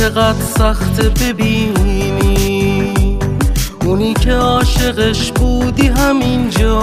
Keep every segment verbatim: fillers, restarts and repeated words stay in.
چقدر سخت ببینی اونی که عاشقش بودی همینجا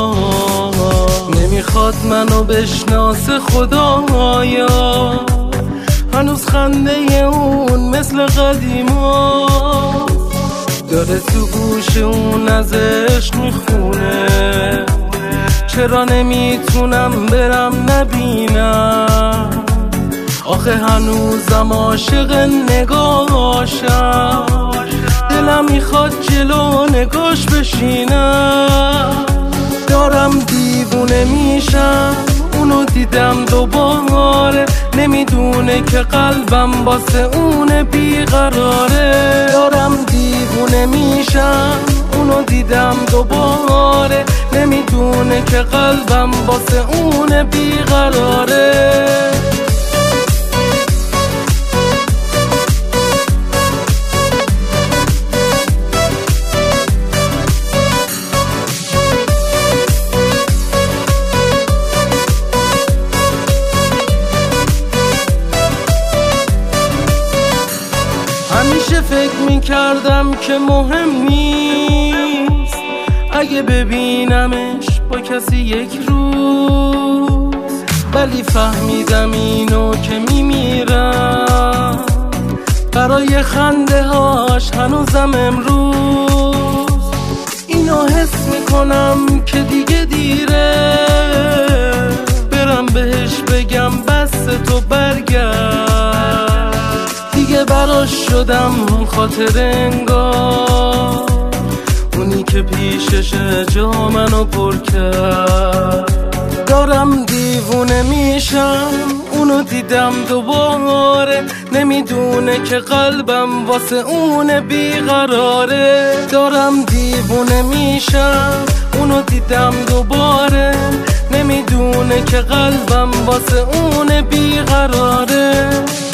نمیخواد منو بشناسه خدایا، هنوز خنده اون مثل قدیما داره تو گوش اون ازش میخونه. چرا نمیتونم برم نبینم، آخه هنوزم عاشق نگاهاشم، دلم میخواد جلو نگاش بشینم. دارم دیوونه میشم اونو دیدم دوباره، نمیدونه که قلبم واسه اون بیقراره. دارم دیوونه میشم اونو دیدم دوباره، نمیدونه که قلبم واسه اون بیقراره. همیشه فکر میکردم که مهم نیست اگه ببینمش با کسی یک روز، ولی فهمیدم اینو که میمیرم برای خنده هاش هنوزم امروز. اینو حس میکنم که دیگه دیره، برم بهش بگم بس تو برگرد، دیگه براش شدم خاطر انگار، اونی که پیششه جا منو پر کرد. دارم دیوونه میشم اونو دیدم دوباره، نمیدونه که قلبم واسه اون بیقراره. دارم دیوونه میشم اونو دیدم دوباره، نمیدونه که قلبم واسه اون بیقراره.